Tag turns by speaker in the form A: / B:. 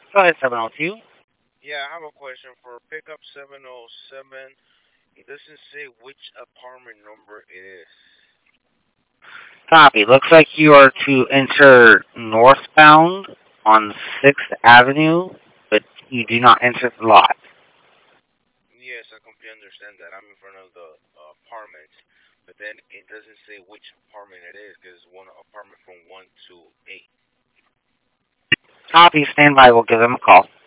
A: Go ahead, 702.
B: Yeah, I have a question for pickup 707. It doesn't say which apartment number it is.
A: Copy. Looks like you are to enter northbound on 6th Avenue, but you do not enter the lot.
B: Yes, I completely understand that. I'm in front of the apartment, but then it doesn't say which apartment it is because it's one apartment from 1 to 8.
A: Copy. Stand by. We'll give them a call.